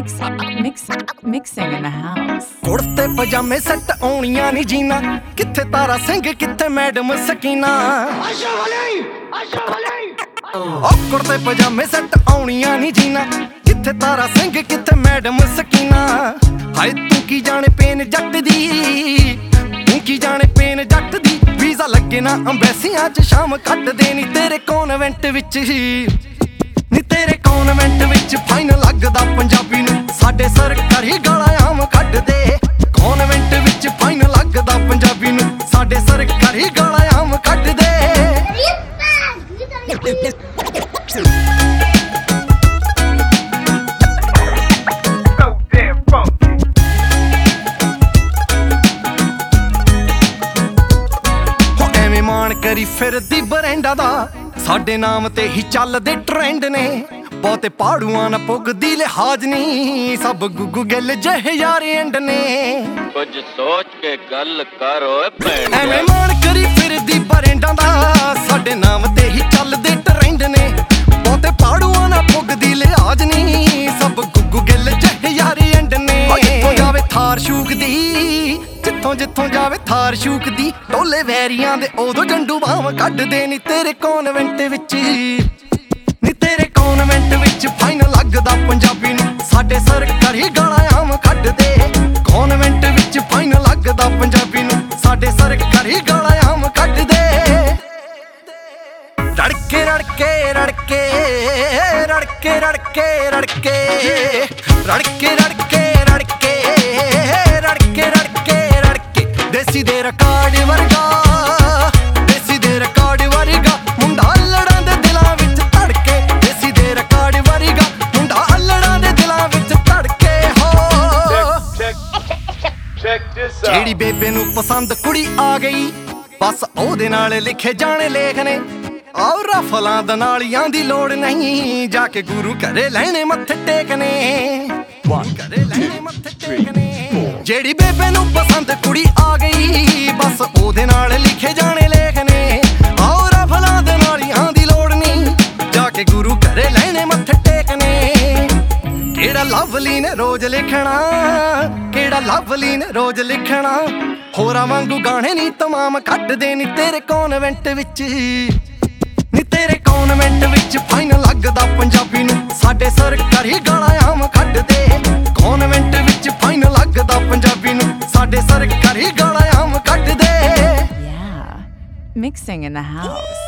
Mixing in the house. ਕੁੜਤੇ ਪਜਾਮੇ ਸੱਟ ਆਉਣੀਆਂ ਨੀ ਜੀਨਾ, ਕਿੱਥੇ ਤਾਰਾ ਸਿੰਘ ਕਿੱਥੇ ਮੈਡਮ ਸਕੀਨਾ। ਉਹ ਕੁੜਤੇ ਪਜਾਮੇ ਸੱਟ ਆਉਣੀਆਂ ਨੀ ਜੀਨਾ, ਕਿੱਥੇ ਤਾਰਾ ਸਿੰਘ ਕਿੱਥੇ ਮੈਡਮ ਸਕੀਨਾ। ਹਾਏ ਤੂੰ ਕੀ ਜਾਣੇ ਪੇਨ ਜੱਟ ਦੀ, ਤੂੰ ਕੀ ਜਾਣੇ ਪੇਨ ਜੱਟ ਦੀ। ਵੀਜ਼ਾ ਲੱਗੇ ਨਾ ਅੰਬੈਸੀਆਂ ਚ ਸ਼ਾਮ ਕੱਟਦੇ ਨੀ ਤੇਰੇ ਕੌਨਵੈਂਟ ਵਿੱਚ ਹੀ, ਨੀ ਤੇਰੇ ਕੌਨਵੈਂਟ ਵਿੱਚ ਫਾਈਨ ਲੱਗਦਾ ਪੰਜਾਬੀ ਨੂੰ, ਸਾਡੇ ਸਰਕਾਰੀ ਗਾਲਾਂ ਆਮ ਕੱਢਦੇ। ਕੌਨਵੈਂਟ ਵਿੱਚ ਫਾਈਨ ਲੱਗਦਾ ਪੰਜਾਬੀ ਨੂੰ, ਸਾਡੇ ਸਰਕਾਰੀ ਗਾਲਾਂ ਆਮ ਕੱਢਦੇ। ਹੋ ਐਵੇਂ ਮਾਣ ਕਰੀ ਫਿਰਦੀ ਬਰੈਂਡਾ ਦਾ, ਸਾਡੇ ਨਾਮ ਤੇ ਹੀ ਚੱਲਦੇ ਟ੍ਰੈਂਡ ਨੇ। ਬਹੁਤੇ ਪਾੜੂਆਂ ਨਾ ਪੁੱਗਦੀ ਲਿਹਾਜ਼ ਨੀ, ਸਭ ਗੁੱਗੂ ਗਿੱਲ ਜਿਹੇ ਯਾਰ ਐਂਡ ਨੇ। ਕੁਝ ਸੋਚ ਕੇ ਗੱਲ ਕਰ ਓਏ ਭੈਣ। ਐਵੇਂ ਮਾਣ ਕਰੀ ਫਿਰਦੀ ਬਰੈਂਡਾਂ ਦਾ, ਸਾਡੇ ਨਾਮ ਤੇ ਹੀ ਚੱਲਦੇ ਟ੍ਰੈਂਡ ਨੇ। ਬਹੁਤੇ ਪਾੜੂਆਂ ਨਾ ਪੁੱਗਦੀ ਲਿਹਾਜ਼ ਨੀ, ਸਭ ਗੁੱਗੂ ਗਿੱਲ ਜਿਹੇ ਯਾਰ ਐਂਡ ਨੇ। ਜਿੱਥੋਂ ਜਾਵੇ ਥਾਰ ਸ਼ੂਕਦੀ, ਜਿੱਥੋਂ ਜਾਵੇ ਥਾਰ ਸ਼ੂਕਦੀ। ਟੋਲੇ ਵੈਰੀਆਂ ਦੇ ਉਦੋਂ ਜੰਡੂ ਬਾਹਾਂ ਕੱਢਦੇ ਨੀ ਤੇਰੇ ਕੌਨਵੈਂਟ ਵਿੱਚ, ਨੀ ਤੇਰੇ ਕੌਨਵੈਂਟ ਵਿੱਚ ਫਾਈਨ ਲੱਗਦਾ ਪੰਜਾਬੀ ਨੂੰ, ਸਾਡੇ ਸਰਕਾਰੀ ਗਾਲਾਂ ਆਮ ਕੱਢਦੇ। ਕੌਨਵੈਂਟ ਵਿੱਚ ਫਾਈਨ ਲੱਗਦਾ ਪੰਜਾਬੀ ਨੂੰ, ਸਾਡੇ ਸਰਕਾਰੀ ਗਾਲਾਂ ਆਮ ਕੱਢਦੇ। ਰੜਕੇ ਰੜਕੇ ਰੜਕੇ ਰੜਕੇ ਰੜਕੇ ਰੜਕੇ ਰੜਕੇ ਰੜਕੇ ਰੜਕੇ ਰੜਕੇ ਰੜਕੇ ਰੜਕੇ। ਦੇਸੀ ਦੇ ਰਿਕਾਰਡ ਵਰਗਾ, ਦੇਸੀ ਦੇ ਰਿਕਾਰਡ ਵਰਗਾ ਮੁੰਡਾ ਅਲੜਾਂ ਦੇ ਦਿਲਾਂ ਵਿੱਚ ਧੜਕੇ। ਦੇਸੀ ਦੇ ਰਿਕਾਰਡ ਵਰਗਾ ਮੁੰਡਾ ਅਲੜਾਂ ਦੇ ਦਿਲਾਂ ਵਿੱਚ ਧੜਕੇ। ਹੋ ਜਿਹੜੀ ਬੇਬੇ ਨੂੰ ਪਸੰਦ ਕੁੜੀ ਆ ਗਈ, ਬਸ ਉਹਦੇ ਨਾਲ ਲਿਖੇ ਜਾਣੇ ਲੇਖ ਨੇ। ਆਓ ਰਫਲਾਂ ਦਾ ਨਾਲੀਆਂ ਦੀ ਲੋੜ ਨਹੀਂ, ਜਾ ਕੇ ਗੁਰੂ ਘਰੇ ਲੈਣੇ ਮੱਥੇ ਟੇਕਨੇ। ਘਰੇ ਲੈਣੇ ਮੱਥੇ ਟੇਕਨੇ। ਜਿਹੜੀ ਬੇਬੇ ਨੂੰ ਪਸੰਦ ਕੁੜੀ ਆ ਗਈ, ਬਸ ਉਹਦੇ ਨਾਲ ਲਿਖੇ ਜਾਣੇ ਲੇਖ ਨੇ। ਆਓ ਰਫਲਾਂ ਦੇ ਨਾਲੀਆਂ ਦੀ ਲੋੜ ਨਹੀਂ, ਜਾ ਕੇ ਗੁਰੂ ਘਰੇ ਲੈਣੇ ਮੱਥੇ ਟੇਕਨੇ। ਕਿਹੜਾ ਲਵਲੀ ਨੇ ਰੋਜ਼ ਲਿਖਣਾ, ਕਿਹੜਾ ਲਵਲੀ ਨੇ ਰੋਜ਼ ਲਿਖਣਾ। ਹੋਰਾਂ ਵਾਂਗੂ ਗਾਣੇ ਨੀ ਤਮਾਮ ਕੱਢਦੇ ਨੀ ਤੇਰੇ ਕੌਨਵੈਂਟ ਵਿੱਚ, ਨੀ ਤੇਰੇ ਕੌਨਵੈਂਟ ਵਿੱਚ ਫਾਈਨ ਲੱਗਦਾ ਪੰਜਾਬੀ ਨੂੰ, ਸਾਡੇ ਸਰਕਾਰੀ ਗਾਲਾਂ ਆਮ ਕੱਢਦੇ। ਕੌਨਵੈਂਟ ਵਿੱਚ ਫਾਈਨ ਲੱਗਦਾ ਪੰਜਾਬੀ ਨੂੰ, ਸਾਡੇ ਸਰਕਾਰੀ ਗਾਲਾਂ ਆਮ ਕੱਢਦੇ। Yeah, mixing in the house.